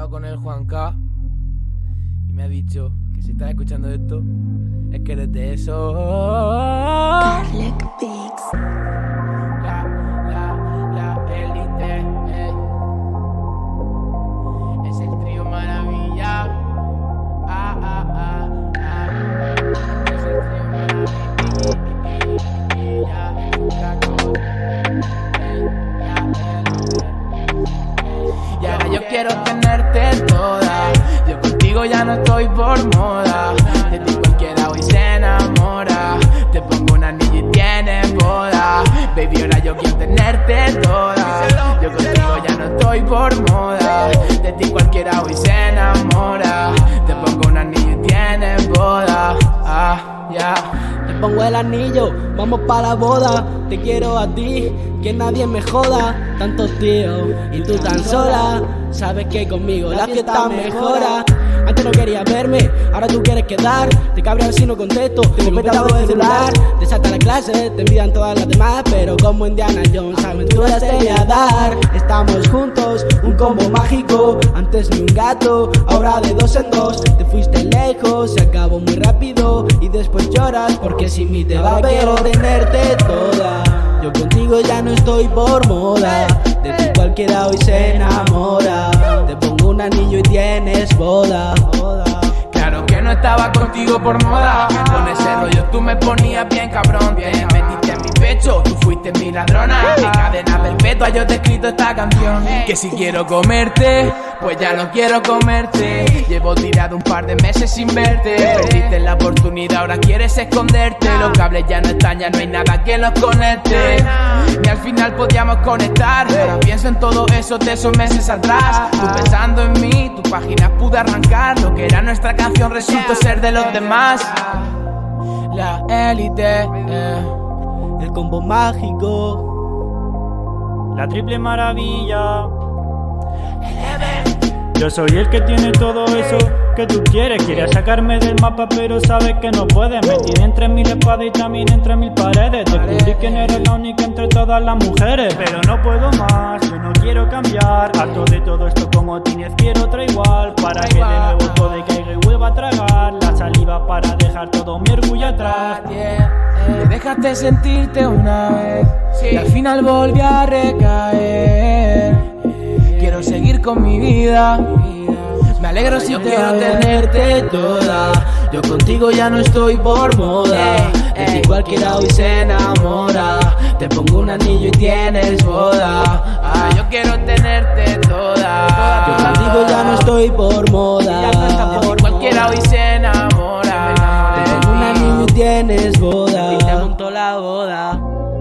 hablado con el Juanca y me ha dicho que si estás escuchando esto es que eres de eso. Garlic Beats. La élite, es el trío maravilla. Es el trío maravilla. Y ahora yo quiero tenerte toda. Yo contigo ya no estoy por moda. De ti cualquiera hoy se enamora. Te pongo un anillo y tienes boda. Baby, ahora yo quiero tenerte toda. Yo contigo ya no estoy por moda. De ti cualquiera hoy se enamora. Te pongo un anillo y tienes boda. Te pongo el anillo, vamos pa' la boda. Te quiero a ti, que nadie me joda. Tantos tíos y tú tan sola. Sabes que conmigo la fiesta mejora. Antes no querías verme, ahora tú quieres quedar. Te cabreas si no contesto, tengo petado de celular. Te salta la clase, te envidian todas las demás. Pero como Indiana Jones, aventuras te voy a dar. Estamos juntos, un combo mágico. Antes ni un gato, ahora de dos en dos. Te fuiste lejos, se acabó muy rápido. Y después lloras porque sin mí te va a ver. Quiero tenerte toda. Yo contigo ya no estoy por moda. De ti cualquiera hoy se enamora. Te pongo un anillo y tienes boda. Claro que no estaba contigo por moda. Con ese rollo tú me ponías bien cabrón. Te metiste en mi pecho, tú fuiste mi ladrona. En cadena perpetua yo te he escrito esta canción. Que si quiero comerte, pues ya no quiero comerte. Llevo tirado un par de meses sin verte. Perdiste la oportunidad, ahora quieres esconderte. Los cables ya no están, ya no hay nada que los conecte. Ni al final podíamos conectar. Ahora pienso en todo eso de esos meses atrás. Tú pensando en mí, tus páginas pude arrancar. Lo que era nuestra canción resultó ser de los demás. La élite, el combo mágico. La triple maravilla. Yo soy el que tiene todo eso que tú quieres. Quieres sacarme del mapa pero sabes que no puedes. Me tiene entre mil espadas y también entre mil paredes. Descubrí que no eres la única entre todas las mujeres. Pero no puedo más, yo no quiero cambiar. Harto de todo esto como tienes, quiero otra igual. Para que de nuevo todo caiga y vuelva a tragar la saliva para dejar todo mi orgullo atrás. Me dejaste sentirte una vez y al final volví a recaer. Quiero seguir con mi vida. Me alegro si quiero tenerte toda. Yo contigo ya no estoy por moda. De ti cualquiera hoy se enamora. Te pongo un anillo y tienes boda. Yo quiero tenerte toda. Yo contigo ya no estoy por moda. De ti cualquiera hoy se enamora. Te pongo un anillo y tienes boda. Y te monto la boda.